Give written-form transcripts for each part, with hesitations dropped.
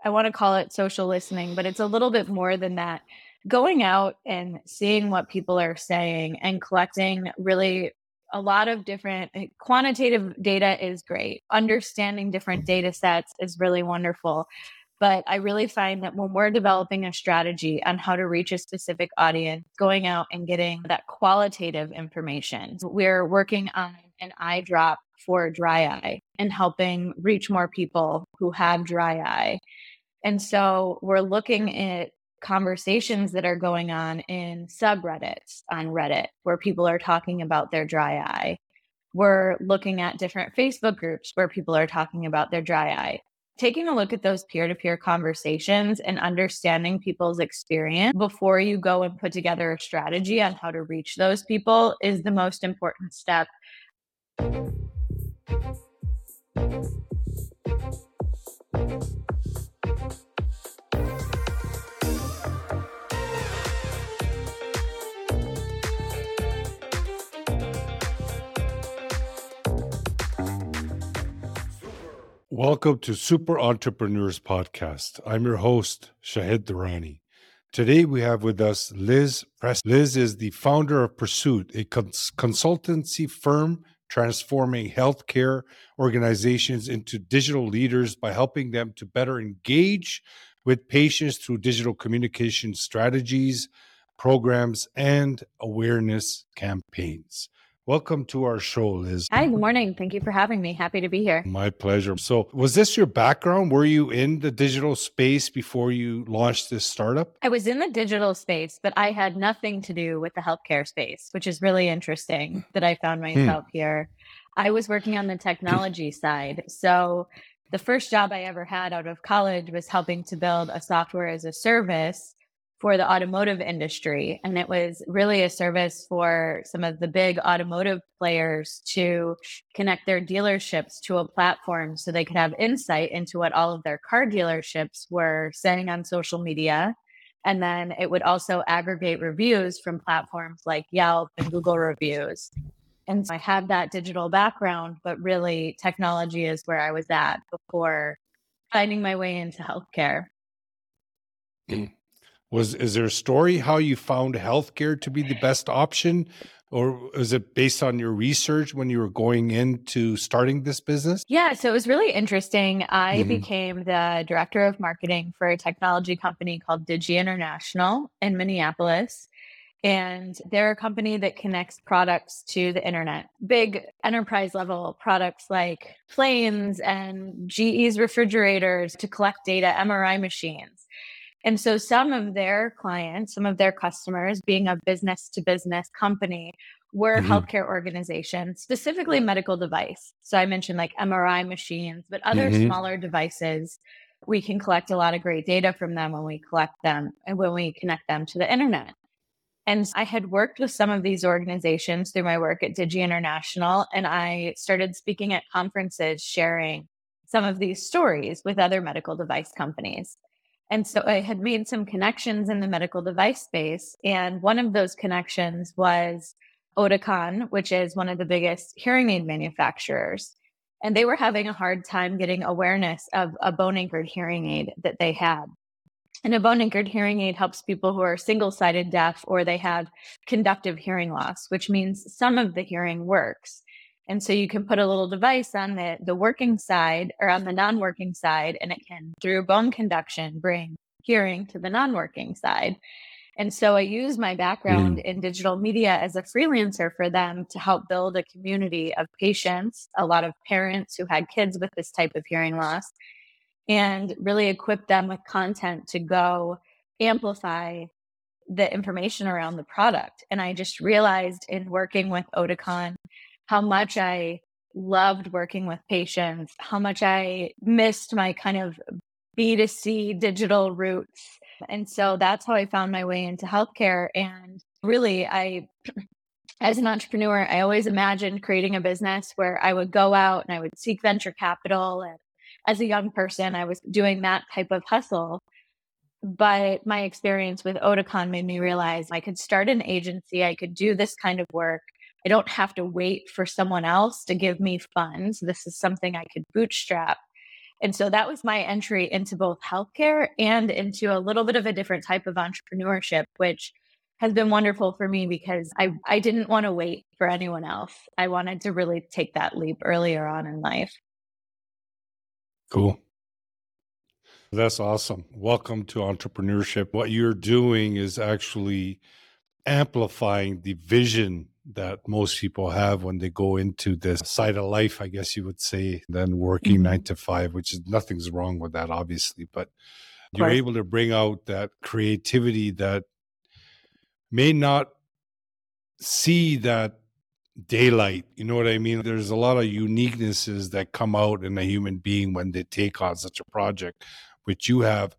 I want to call it social listening, but it's a little bit more than that. Going out and seeing what people are saying and collecting really a lot of different quantitative data is great. Understanding different data sets is really wonderful. But I really find that when we're developing a strategy on how to reach a specific audience, going out and getting that qualitative information, we're working on an eye drop for dry eye and helping reach more people who have dry eye. And so we're looking at conversations that are going on in subreddits on Reddit where people are talking about their dry eye. We're looking at different Facebook groups where people are talking about their dry eye. Taking a look at those peer-to-peer conversations and understanding people's experience before you go and put together a strategy on how to reach those people is the most important step. Welcome to Super Entrepreneurs Podcast. I'm your host, Shahid Durrani. Today we have with us Liz Preston. Liz is the founder of Pursuit, a consultancy firm transforming healthcare organizations into digital leaders by helping them to better engage with patients through digital communication strategies, programs, and awareness campaigns. Welcome to our show, Liz. Hi, good morning. Thank you for having me. Happy to be here. My pleasure. So was this your background? Were you in the digital space before you launched this startup? I was in the digital space, but I had nothing to do with the healthcare space, which is really interesting that I found myself here. I was working on the technology side. So the first job I ever had out of college was helping to build a software as a service for the automotive industry. And it was really a service for some of the big automotive players to connect their dealerships to a platform so they could have insight into what all of their car dealerships were saying on social media. And then it would also aggregate reviews from platforms like Yelp and Google Reviews. And so I had that digital background, but really technology is where I was at before finding my way into healthcare. Is there a story how you found healthcare to be the best option? Or is it based on your research when you were going into starting this business? Yeah, so it was really interesting. I became the director of marketing for a technology company called Digi International in Minneapolis. And they're a company that connects products to the internet, big enterprise level products like planes and GE's refrigerators to collect data, MRI machines. And so some of their clients, some of their customers, being a business to business company, were healthcare organizations, specifically medical device. So I mentioned like MRI machines, but other smaller devices. We can collect a lot of great data from them when we collect them and when we connect them to the internet. And I had worked with some of these organizations through my work at Digi International, and I started speaking at conferences, sharing some of these stories with other medical device companies. And so I had made some connections in the medical device space. And one of those connections was Oticon, which is one of the biggest hearing aid manufacturers. And they were having a hard time getting awareness of a bone anchored hearing aid that they had. And a bone anchored hearing aid helps people who are single-sided deaf or they have conductive hearing loss, which means some of the hearing works. And so you can put a little device on the working side or on the non-working side, and it can, through bone conduction, bring hearing to the non-working side. And so I use my background in digital media as a freelancer for them to help build a community of patients, a lot of parents who had kids with this type of hearing loss, and really equip them with content to go amplify the information around the product. And I just realized in working with Oticon how much I loved working with patients, how much I missed my kind of B2C digital roots. And so that's how I found my way into healthcare. And really, as an entrepreneur, I always imagined creating a business where I would go out and I would seek venture capital. And as a young person, I was doing that type of hustle. But my experience with Oticon made me realize I could start an agency. I could do this kind of work. I don't have to wait for someone else to give me funds. This is something I could bootstrap. And so that was my entry into both healthcare and into a little bit of a different type of entrepreneurship, which has been wonderful for me because I didn't want to wait for anyone else. I wanted to really take that leap earlier on in life. Cool. That's awesome. Welcome to entrepreneurship. What you're doing is actually amplifying the vision that most people have when they go into this side of life, I guess you would say, than working Mhm. 9 to 5, which is nothing's wrong with that, obviously. But Of you're course. able to bring out that creativity that may not see that daylight. You know what I mean? There's a lot of uniquenesses that come out in a human being when they take on such a project, which you have.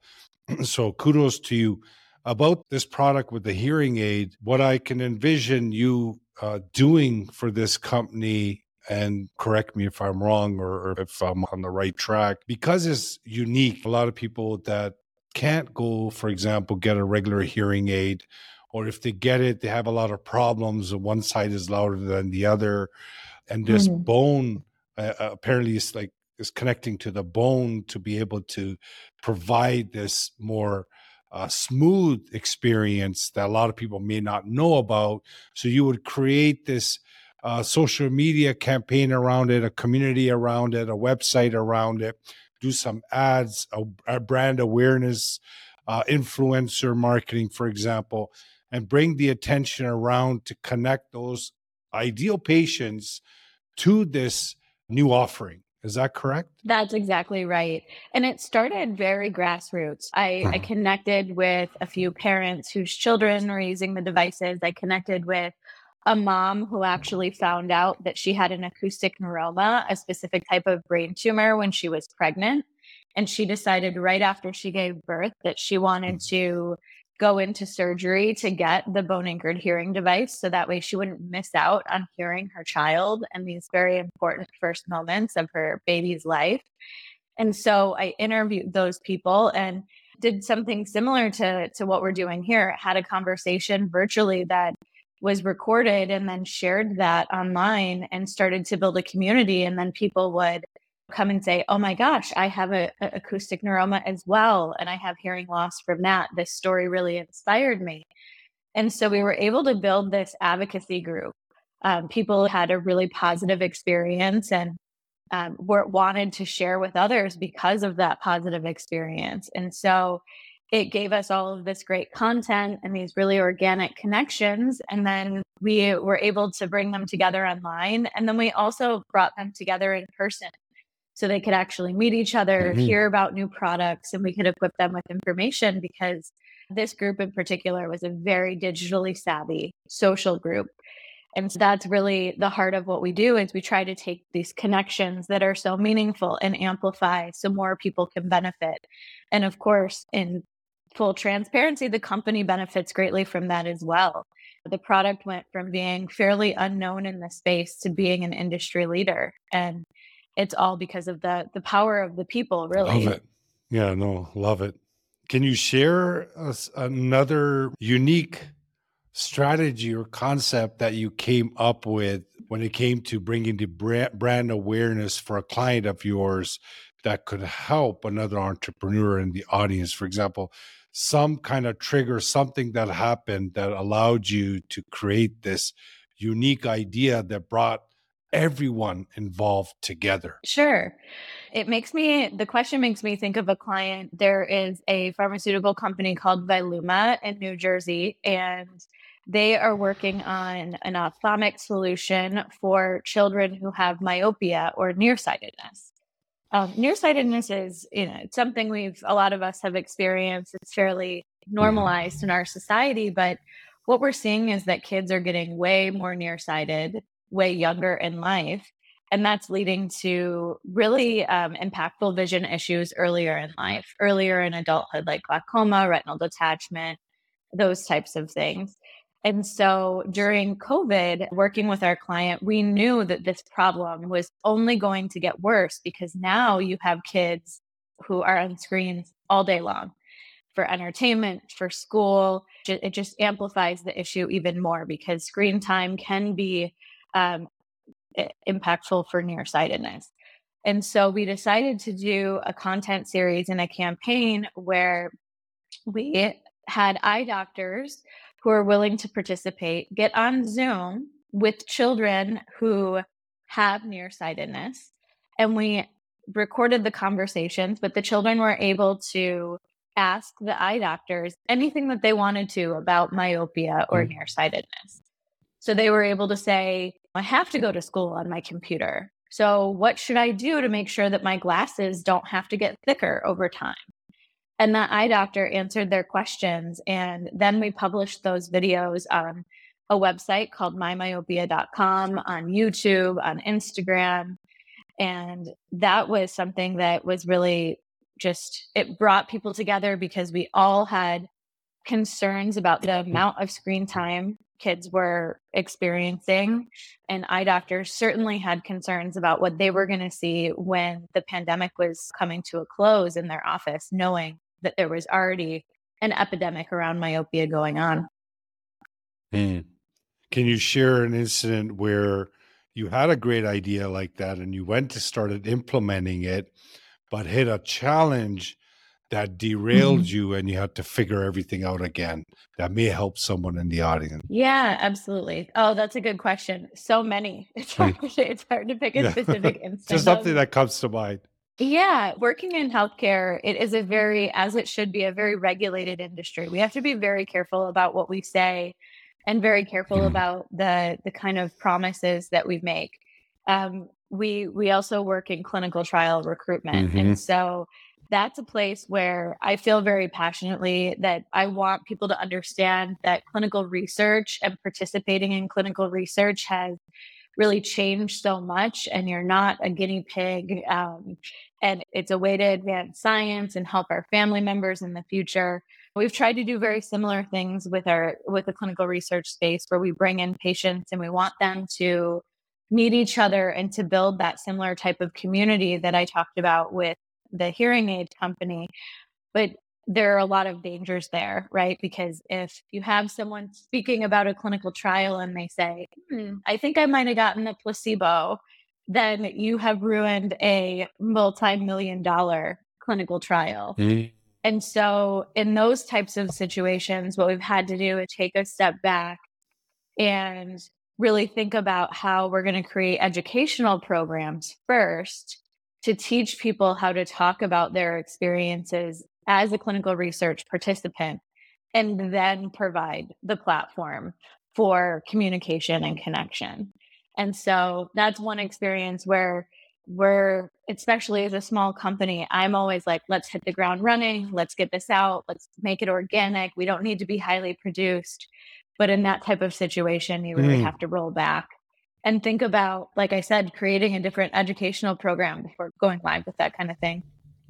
So kudos to you. About this product with the hearing aid, what I can envision you doing for this company, and correct me if I'm wrong or if I'm on the right track, because it's unique. A lot of people that can't go, for example, get a regular hearing aid, or if they get it, they have a lot of problems. One side is louder than the other, and this Mhm. bone apparently is connecting to the bone to be able to provide this more smooth experience that a lot of people may not know about. So you would create this social media campaign around it, a community around it, a website around it, do some ads, a brand awareness, influencer marketing, for example, and bring the attention around to connect those ideal patients to this new offering. Is that correct? That's exactly right. And it started very grassroots. I Mhm. connected with a few parents whose children were using the devices. I connected with a mom who actually found out that she had an acoustic neuroma, a specific type of brain tumor, when she was pregnant. And she decided right after she gave birth that she wanted to go into surgery to get the bone anchored hearing device. So that way she wouldn't miss out on hearing her child and these very important first moments of her baby's life. And so I interviewed those people and did something similar to what we're doing here. Had a conversation virtually that was recorded and then shared that online and started to build a community. And then people would come and say, "Oh my gosh, I have a acoustic neuroma as well, and I have hearing loss from that. This story really inspired me." And so we were able to build this advocacy group. People had a really positive experience and wanted to share with others because of that positive experience. And so it gave us all of this great content and these really organic connections. And then we were able to bring them together online. And then we also brought them together in person so they could actually meet each other, Mhm. hear about new products, and we could equip them with information because this group in particular was a very digitally savvy social group. And so that's really the heart of what we do is we try to take these connections that are so meaningful and amplify so more people can benefit. And of course, in full transparency, the company benefits greatly from that as well. The product went from being fairly unknown in the space to being an industry leader. And it's all because of the power of the people, Love really. it. Yeah, no, love it. Can you share another unique strategy or concept that you came up with when it came to bringing the brand awareness for a client of yours that could help another entrepreneur in the audience? For example, some kind of trigger, something that happened that allowed you to create this unique idea that brought everyone involved together. Sure. The question makes me think of a client. There is a pharmaceutical company called Viluma in New Jersey, and they are working on an ophthalmic solution for children who have myopia or nearsightedness. Nearsightedness is, it's something a lot of us have experienced. It's fairly Mhm. normalized in our society, but what we're seeing is that kids are getting way more nearsighted, way younger in life. And that's leading to really impactful vision issues earlier in life, earlier in adulthood, like glaucoma, retinal detachment, those types of things. And so during COVID, working with our client, we knew that this problem was only going to get worse because now you have kids who are on screens all day long for entertainment, for school. It just amplifies the issue even more because screen time can be um, impactful for nearsightedness. And so we decided to do a content series and a campaign where we had eye doctors who are willing to participate get on Zoom with children who have nearsightedness. And we recorded the conversations, but the children were able to ask the eye doctors anything that they wanted to about myopia or nearsightedness. So they were able to say, I have to go to school on my computer. So what should I do to make sure that my glasses don't have to get thicker over time? And that eye doctor answered their questions. And then we published those videos on a website called mymyopia.com, on YouTube, on Instagram. And that was something that was really just, it brought people together because we all had concerns about the amount of screen time kids were experiencing. And eye doctors certainly had concerns about what they were going to see when the pandemic was coming to a close in their office, knowing that there was already an epidemic around myopia going on. Can you share an incident where you had a great idea like that and you went to started implementing it, but hit a challenge that derailed you and you had to figure everything out again that may help someone in the audience? Yeah, absolutely. Oh, that's a good question. So many. It's hard to pick a specific instance. Just something that comes to mind. Yeah, working in healthcare, it is a very, as it should be, a very regulated industry. We have to be very careful about what we say and very careful about the kind of promises that we make. We also work in clinical trial recruitment. And so that's a place where I feel very passionately that I want people to understand that clinical research and participating in clinical research has really changed so much, and you're not a guinea pig. And it's a way to advance science and help our family members in the future. We've tried to do very similar things with the clinical research space, where we bring in patients and we want them to meet each other and to build that similar type of community that I talked about with the hearing aid company. But there are a lot of dangers there, right? Because if you have someone speaking about a clinical trial and they say, I think I might have gotten a placebo, then you have ruined a multi-million-dollar clinical trial. And so in those types of situations, what we've had to do is take a step back and really think about how we're going to create educational programs first to teach people how to talk about their experiences as a clinical research participant, and then provide the platform for communication and connection. And so that's one experience where we're, especially as a small company, I'm always like, let's hit the ground running. Let's get this out. Let's make it organic. We don't need to be highly produced. But in that type of situation, you really have to roll back and think about, like I said, creating a different educational program before going live with that kind of thing.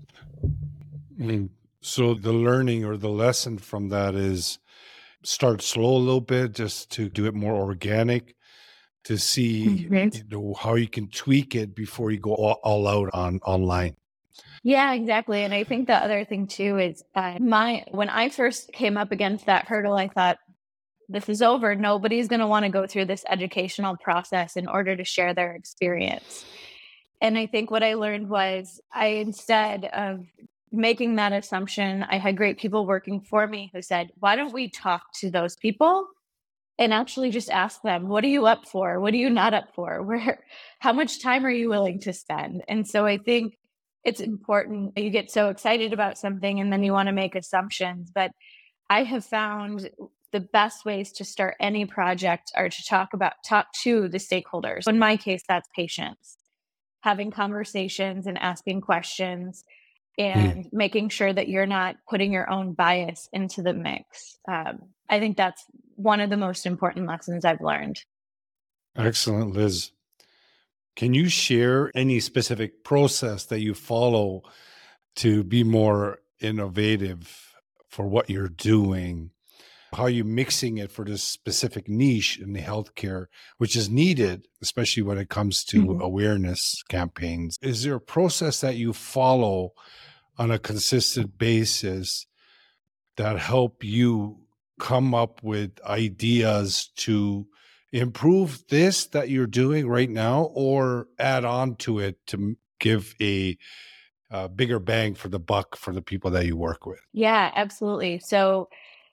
So the learning or the lesson from that is start slow a little bit, just to do it more organic, to see how you can tweak it before you go all out online. Yeah, exactly. And I think the other thing too is when I first came up against that hurdle, I thought, this is over. Nobody's going to want to go through this educational process in order to share their experience. And I think what I learned was instead of making that assumption, I had great people working for me who said, why don't we talk to those people and actually just ask them, what are you up for? What are you not up for? How much time are you willing to spend? And so I think it's important. You get so excited about something and then you want to make assumptions. But I have found the best ways to start any project are to talk to the stakeholders. In my case, that's patients. Having conversations and asking questions and making sure that you're not putting your own bias into the mix. I think that's one of the most important lessons I've learned. Excellent, Liz. Can you share any specific process that you follow to be more innovative for what you're doing? How are you mixing it for this specific niche in the healthcare, which is needed, especially when it comes to awareness campaigns? Is there a process that you follow on a consistent basis that help you come up with ideas to improve this that you're doing right now, or add on to it to give a bigger bang for the buck for the people that you work with? Yeah, absolutely. So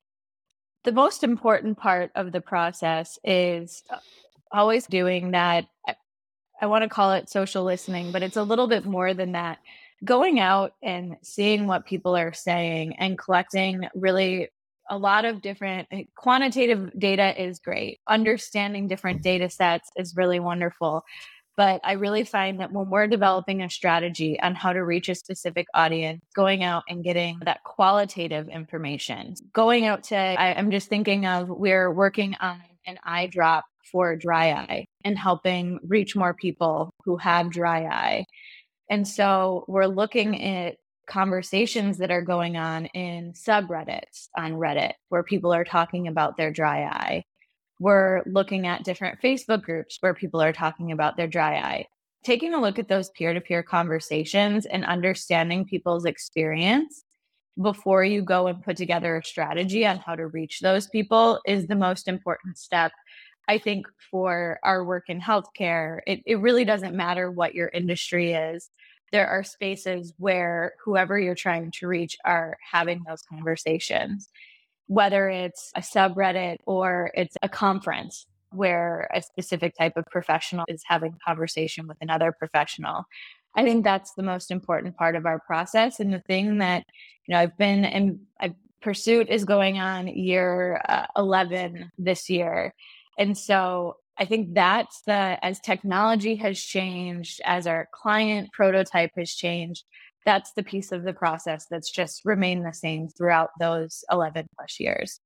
the most important part of the process is always doing that. I want to call it social listening, but it's a little bit more than that. Going out and seeing what people are saying and collecting really a lot of different quantitative data is great. Understanding different data sets is really wonderful. But I really find that when we're developing a strategy on how to reach a specific audience, going out and getting that qualitative information, going out to, I'm just thinking of, we're working on an eye drop for dry eye and helping reach more people who have dry eye. And so we're looking at conversations that are going on in subreddits on Reddit where people are talking about their dry eye. We're looking at different Facebook groups where people are talking about their dry eye. Taking a look at those peer-to-peer conversations and understanding people's experience before you go and put together a strategy on how to reach those people is the most important step. I think for our work in healthcare, it really doesn't matter what your industry is. There are spaces where whoever you're trying to reach are having those conversations, whether it's a subreddit or it's a conference where a specific type of professional is having a conversation with another professional. I think that's the most important part of our process. And the thing that, I've been in, Pursuit is going on year 11 this year. And so I think that's as technology has changed, as our client prototype has changed, that's the piece of the process that's just remained the same throughout those 11 plus years.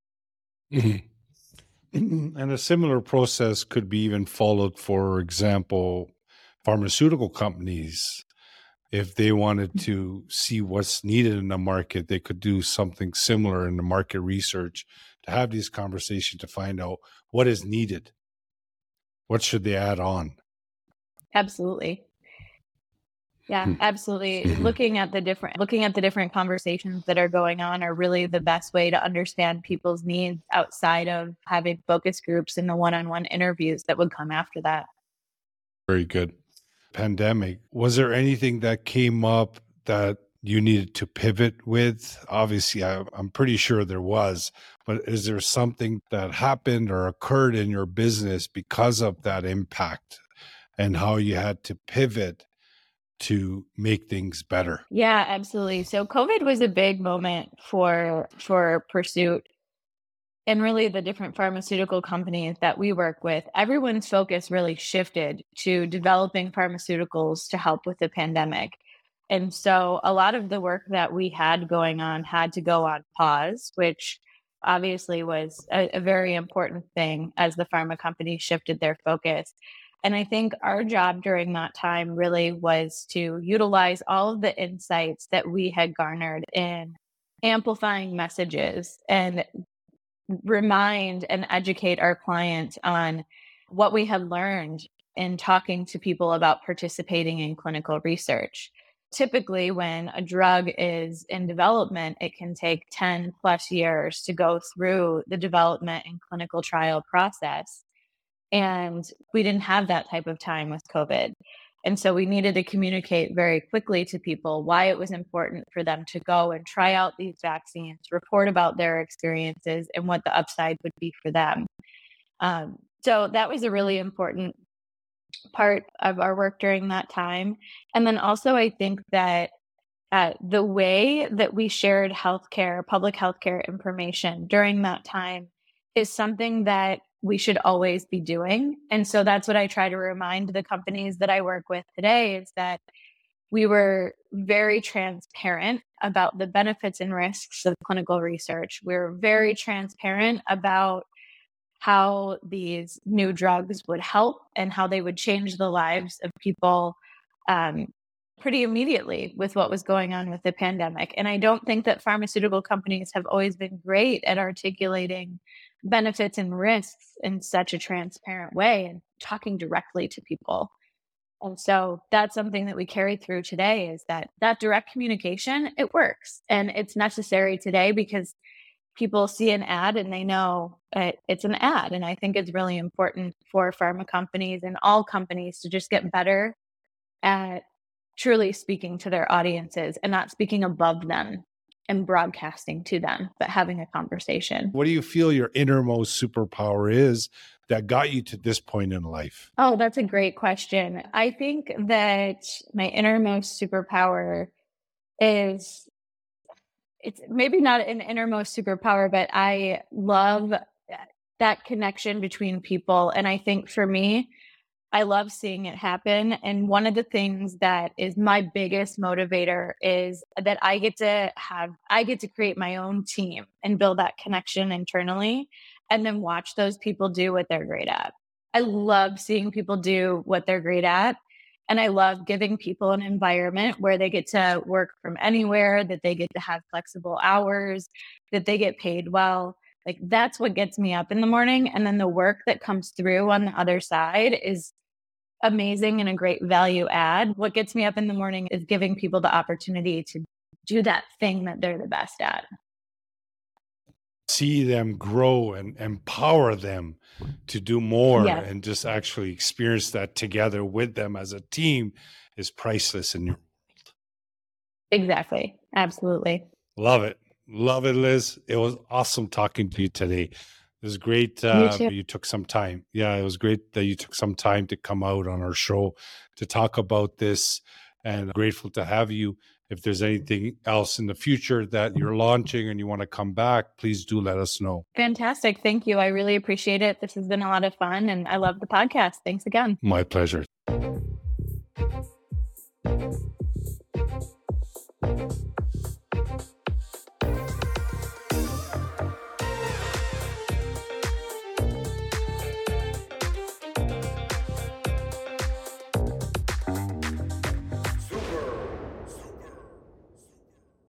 Mhm. And a similar process could be even followed, for example, pharmaceutical companies. If they wanted to see what's needed in the market, they could do something similar in the market research to have these conversations to find out what is needed. What should they add on? Absolutely. Yeah, Hmm. absolutely. Mhm. Looking at the different conversations that are going on are really the best way to understand people's needs outside of having focus groups and the one-on-one interviews that would come after that. Very good. Pandemic, was there anything that came up that you needed to pivot with? Obviously, I'm pretty sure there was, but is there something that happened or occurred in your business because of that impact and how you had to pivot to make things better? Yeah, absolutely. So COVID was a big moment for Pursuit and really the different pharmaceutical companies that we work with. Everyone's focus really shifted to developing pharmaceuticals to help with the pandemic. And so a lot of the work that we had going on had to go on pause, which obviously was a very important thing as the pharma companies shifted their focus. And I think our job during that time really was to utilize all of the insights that we had garnered in amplifying messages and remind and educate our clients on what we had learned in talking to people about participating in clinical research. Typically, when a drug is in development, it can take 10 plus years to go through the development and clinical trial process. And we didn't have that type of time with COVID. And so we needed to communicate very quickly to people why it was important for them to go and try out these vaccines, report about their experiences and what the upside would be for them. So that was a really important part of our work during that time. And then also, I think that the way that we shared healthcare, public healthcare information during that time is something that we should always be doing. And so that's what I try to remind the companies that I work with today is that we were very transparent about the benefits and risks of clinical research. We're very transparent about how these new drugs would help and how they would change the lives of people um, pretty immediately with what was going on with the pandemic. And I don't think that pharmaceutical companies have always been great at articulating benefits and risks in such a transparent way and talking directly to people. And so that's something that we carry through today is that direct communication, it works and it's necessary today because people see an ad and they know it's an ad. And I think it's really important for pharma companies and all companies to just get better at truly speaking to their audiences and not speaking above them and broadcasting to them, but having a conversation. What do you feel your innermost superpower is that got you to this point in life? Oh, that's a great question. I think that my innermost superpower is, it's maybe not an innermost superpower, but I love that connection between people. And I think for me, I love seeing it happen. And one of the things that is my biggest motivator is that I get to create my own team and build that connection internally and then watch those people do what they're great at. I love seeing people do what they're great at. And I love giving people an environment where they get to work from anywhere, that they get to have flexible hours, that they get paid well. Like that's what gets me up in the morning. And then the work that comes through on the other side is amazing and a great value add. What gets me up in the morning is giving people the opportunity to do that thing that they're the best at. See them grow and empower them to do more, Yes. and just actually experience that together with them as a team is priceless in your world. Exactly. Absolutely. Love it. Love it, Liz. It was awesome talking to you today. It was great. You too. You took some time. Yeah, it was great that you took some time to come out on our show to talk about this, and grateful to have you. If there's anything else in the future that you're launching and you want to come back, please do let us know. Fantastic. Thank you. I really appreciate it. This has been a lot of fun and I love the podcast. Thanks again. My pleasure.